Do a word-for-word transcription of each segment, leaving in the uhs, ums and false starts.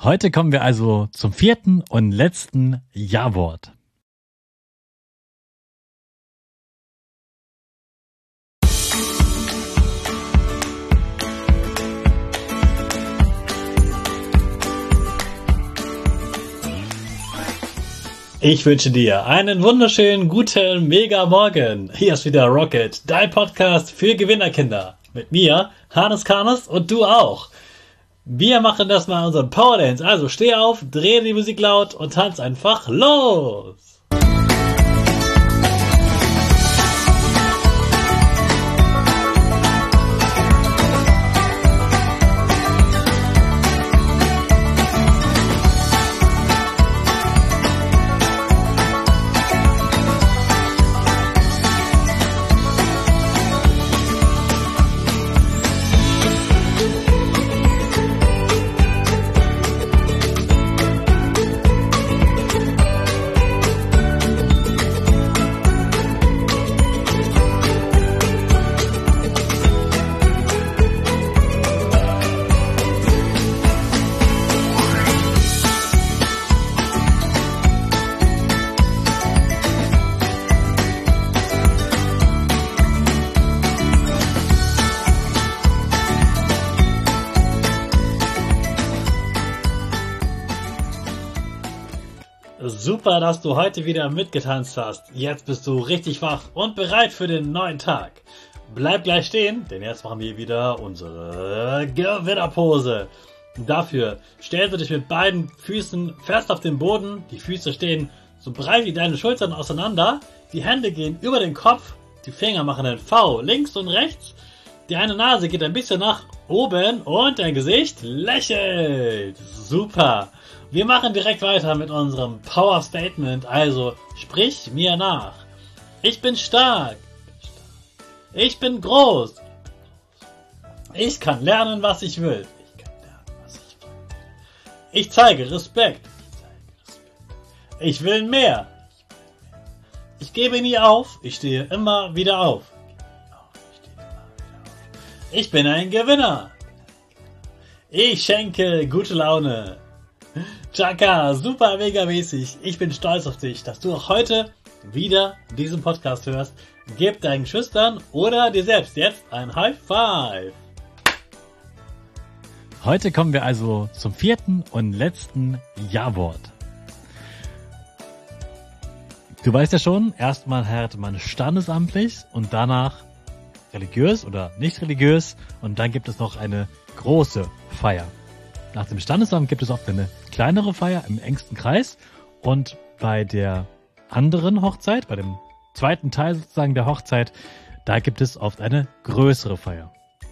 Heute kommen wir also zum vierten und letzten Ja-Wort. Ich wünsche dir einen wunderschönen, guten, mega Morgen. Hier ist wieder Rocket, dein Podcast für Gewinnerkinder. Mit mir, Hannes Karnes und du auch. Wir machen das mal unseren Power Dance. Also steh auf, dreh die Musik laut und tanz einfach los. Super, dass du heute wieder mitgetanzt hast. Jetzt bist du richtig wach und bereit für den neuen Tag. Bleib gleich stehen, denn jetzt machen wir wieder unsere Gewinnerpose. Dafür stellst du dich mit beiden Füßen fest auf den Boden. Die Füße stehen so breit wie deine Schultern auseinander. Die Hände gehen über den Kopf. Die Finger machen ein V links und rechts. Die eine Nase geht ein bisschen nach oben und dein Gesicht lächelt. Super. Wir machen direkt weiter mit unserem Power Statement, also sprich mir nach. Ich bin stark. Ich bin groß. Ich kann lernen, was ich will. Ich kann lernen, was ich will. Ich zeige Respekt. Ich will mehr. Ich gebe nie auf. Ich stehe immer wieder auf. Ich bin ein Gewinner. Ich schenke gute Laune. Chaka, super mega mäßig. Ich bin stolz auf dich, dass du auch heute wieder diesen Podcast hörst. Gib deinen Schüchtern oder dir selbst jetzt ein High Five. Heute kommen wir also zum vierten und letzten Ja-Wort. Du weißt ja schon, erstmal heiratet man standesamtlich und danach religiös oder nicht religiös und dann gibt es noch eine große Feier. Nach dem Standesamt gibt es oft eine kleinere Feier im engsten Kreis und bei der anderen Hochzeit, bei dem zweiten Teil sozusagen der Hochzeit, da gibt es oft eine größere Feier.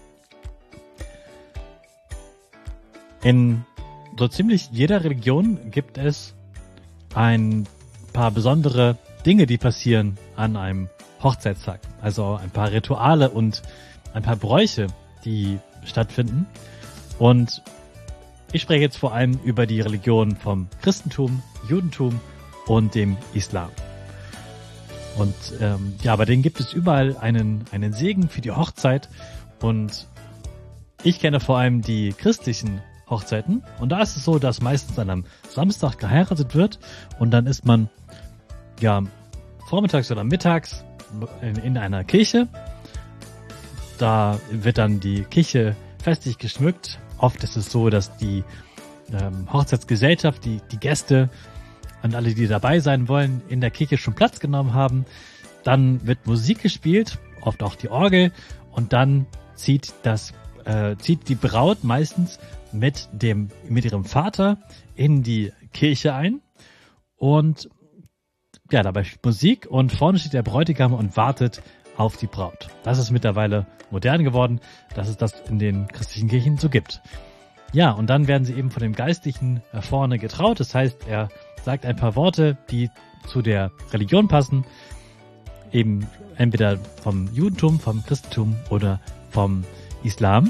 In so ziemlich jeder Religion gibt es ein paar besondere Dinge, die passieren an einem Hochzeitstag. Also ein paar Rituale und ein paar Bräuche, die stattfinden. Und ich spreche jetzt vor allem über die Religion vom Christentum, Judentum und dem Islam. Und ähm, ja, bei denen gibt es überall einen, einen Segen für die Hochzeit. Und ich kenne vor allem die christlichen Hochzeiten. Und da ist es so, dass meistens an einem Samstag geheiratet wird. Und dann ist man ja vormittags oder mittags in, in einer Kirche. Da wird dann die Kirche festlich geschmückt. Oft ist es so, dass die ähm, Hochzeitsgesellschaft, die, die Gäste und alle, die dabei sein wollen, in der Kirche schon Platz genommen haben. Dann wird Musik gespielt, oft auch die Orgel. Und dann zieht das, äh, zieht die Braut meistens mit dem, mit ihrem Vater in die Kirche ein. Und ja, dabei spielt Musik und vorne steht der Bräutigam und wartet auf die Braut. Das ist mittlerweile modern geworden, dass es das in den christlichen Kirchen so gibt. Ja, und dann werden sie eben von dem Geistlichen vorne getraut. Das heißt, er sagt ein paar Worte, die zu der Religion passen. Eben entweder vom Judentum, vom Christentum oder vom Islam.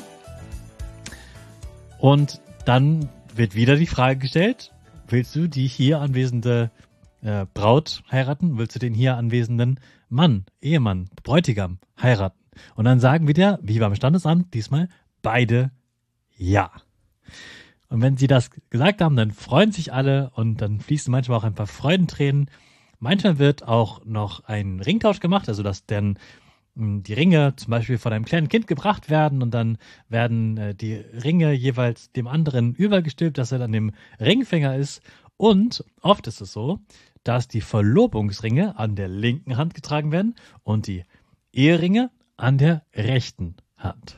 Und dann wird wieder die Frage gestellt, willst du die hier anwesende äh, Braut heiraten? Willst du den hier anwesenden Mann, Ehemann, Bräutigam heiraten? Und dann sagen wieder, wie beim Standesamt, diesmal beide ja. Und wenn sie das gesagt haben, dann freuen sich alle und dann fließen manchmal auch ein paar Freudentränen. Manchmal wird auch noch ein Ringtausch gemacht, also dass dann mh, die Ringe zum Beispiel von einem kleinen Kind gebracht werden und dann werden äh, die Ringe jeweils dem anderen übergestülpt, dass er dann dem Ringfinger ist. Und oft ist es so, dass die Verlobungsringe an der linken Hand getragen werden und die Eheringe an der rechten Hand.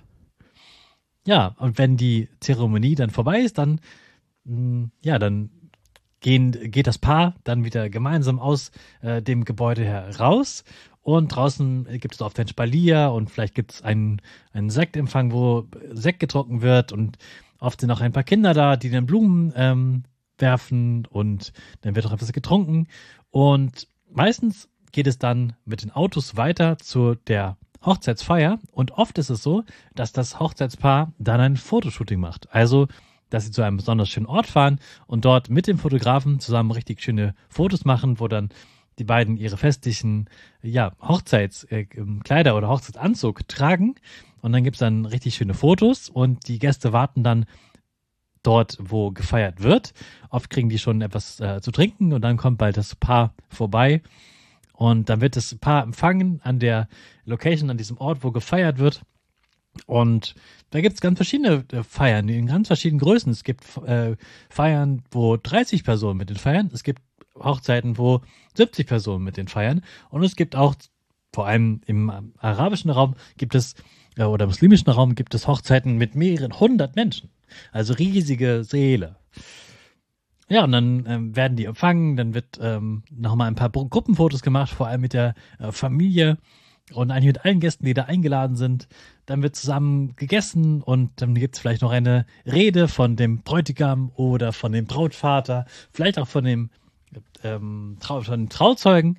Ja, und wenn die Zeremonie dann vorbei ist, dann, mh, ja, dann gehen, geht das Paar dann wieder gemeinsam aus äh, dem Gebäude heraus und draußen gibt es oft ein Spalier und vielleicht gibt es einen, einen Sektempfang, wo Sekt getrunken wird und oft sind auch ein paar Kinder da, die dann Blumen ähm, werfen und dann wird auch etwas getrunken und meistens geht es dann mit den Autos weiter zu der Hochzeitsfeier und oft ist es so, dass das Hochzeitspaar dann ein Fotoshooting macht. Also, dass sie zu einem besonders schönen Ort fahren und dort mit dem Fotografen zusammen richtig schöne Fotos machen, wo dann die beiden ihre festlichen ja, Hochzeitskleider oder Hochzeitsanzug tragen und dann gibt es dann richtig schöne Fotos und die Gäste warten dann dort, wo gefeiert wird. Oft kriegen die schon etwas äh, zu trinken und dann kommt bald das Paar vorbei. Und dann wird das Paar empfangen an der Location, an diesem Ort, wo gefeiert wird. Und da gibt es ganz verschiedene äh, Feiern, in ganz verschiedenen Größen. Es gibt äh, Feiern, wo dreißig Personen mit den feiern. Es gibt Hochzeiten, wo siebzig Personen mit den feiern. Und es gibt auch, vor allem im äh, arabischen Raum, gibt es, äh, oder muslimischen Raum, gibt es Hochzeiten mit mehreren hundert Menschen. Also riesige Säle. Ja, und dann ähm, werden die empfangen, dann wird ähm, nochmal ein paar Gruppenfotos gemacht, vor allem mit der äh, Familie und eigentlich mit allen Gästen, die da eingeladen sind. Dann wird zusammen gegessen und dann gibt es vielleicht noch eine Rede von dem Bräutigam oder von dem Brautvater, vielleicht auch von dem, ähm, Trau von dem Trauzeugen.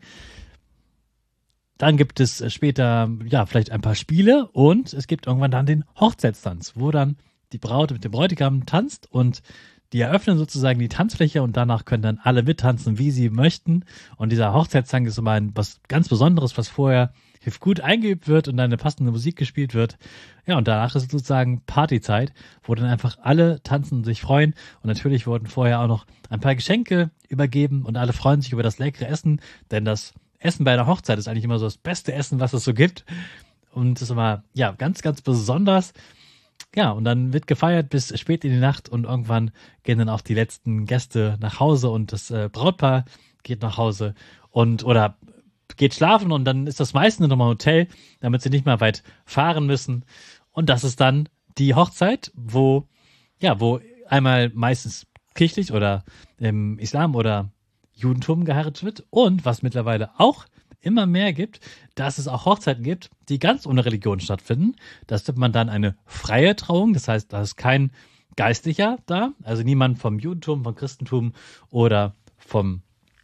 Dann gibt es später, ja, vielleicht ein paar Spiele und es gibt irgendwann dann den Hochzeitstanz, wo dann die Braut mit dem Bräutigam tanzt und die eröffnen sozusagen die Tanzfläche und danach können dann alle mittanzen, wie sie möchten. Und dieser Hochzeitstanz ist immer ein was ganz Besonderes, was vorher gut eingeübt wird und dann eine passende Musik gespielt wird. Ja, und danach ist es sozusagen Partyzeit, wo dann einfach alle tanzen und sich freuen. Und natürlich wurden vorher auch noch ein paar Geschenke übergeben und alle freuen sich über das leckere Essen, denn das Essen bei einer Hochzeit ist eigentlich immer so das beste Essen, was es so gibt. Und das ist immer, ja, ganz, ganz besonders. Ja, und dann wird gefeiert bis spät in die Nacht und irgendwann gehen dann auch die letzten Gäste nach Hause und das äh, Brautpaar geht nach Hause und oder geht schlafen und dann ist das meistens nochmal ein Hotel, damit sie nicht mehr weit fahren müssen. Und das ist dann die Hochzeit, wo, ja, wo einmal meistens kirchlich oder im Islam oder Judentum geheiratet wird und was mittlerweile auch immer mehr gibt, dass es auch Hochzeiten gibt, die ganz ohne Religion stattfinden. Das nennt man dann eine freie Trauung. Das heißt, da ist kein Geistlicher da, also niemand vom Judentum, vom Christentum oder vom,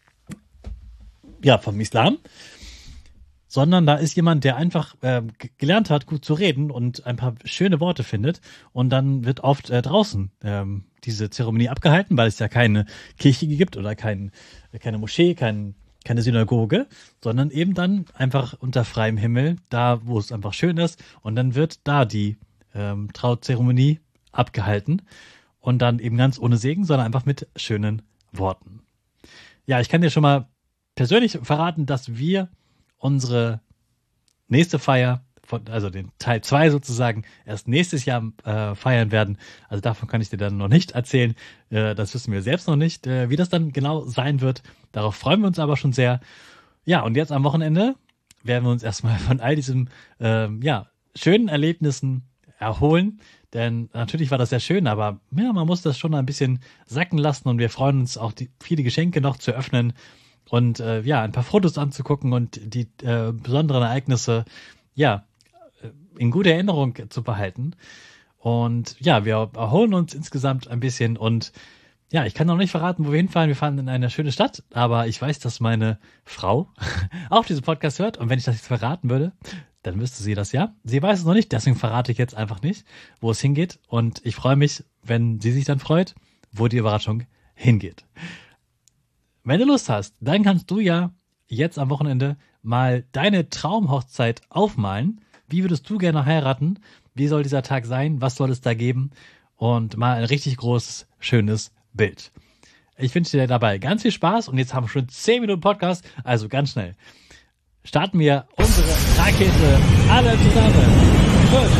ja, vom Islam, sondern da ist jemand, der einfach äh, gelernt hat, gut zu reden und ein paar schöne Worte findet und dann wird oft äh, draußen ähm, diese Zeremonie abgehalten, weil es ja keine Kirche gibt oder kein, keine Moschee, kein keine Synagoge, sondern eben dann einfach unter freiem Himmel, da wo es einfach schön ist und dann wird da die ähm, Trauzeremonie abgehalten und dann eben ganz ohne Segen, sondern einfach mit schönen Worten. Ja, ich kann dir schon mal persönlich verraten, dass wir unsere nächste Feier, von, also den Teil zwei sozusagen, erst nächstes Jahr äh, feiern werden. Also davon kann ich dir dann noch nicht erzählen. Äh, das wissen wir selbst noch nicht, äh, wie das dann genau sein wird. Darauf freuen wir uns aber schon sehr. Ja, und jetzt am Wochenende werden wir uns erstmal von all diesen ähm, ja, schönen Erlebnissen erholen. Denn natürlich war das sehr schön, aber ja, man muss das schon ein bisschen sacken lassen und wir freuen uns auch, die viele Geschenke noch zu öffnen und äh, ja, ein paar Fotos anzugucken und die äh, besonderen Ereignisse, ja, in guter Erinnerung zu behalten. Und ja, wir erholen uns insgesamt ein bisschen und ja, ich kann noch nicht verraten, wo wir hinfahren. Wir fahren in eine schöne Stadt, aber ich weiß, dass meine Frau auch diesen Podcast hört und wenn ich das jetzt verraten würde, dann wüsste sie das ja. Sie weiß es noch nicht, deswegen verrate ich jetzt einfach nicht, wo es hingeht und ich freue mich, wenn sie sich dann freut, wo die Überraschung hingeht. Wenn du Lust hast, dann kannst du ja jetzt am Wochenende mal deine Traumhochzeit aufmalen. Wie würdest du gerne heiraten? Wie soll dieser Tag sein? Was soll es da geben? und mal ein richtig großes, schönes Bild. Ich wünsche dir dabei ganz viel Spaß und jetzt haben wir schon zehn Minuten Podcast, also ganz schnell. Starten wir unsere Rakete alle zusammen. fünf,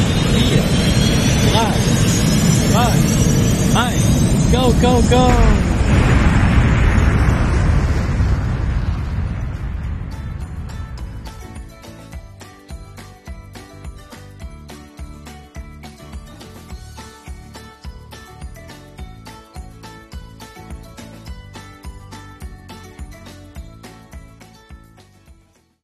vier, drei, zwei, eins, go, go, go!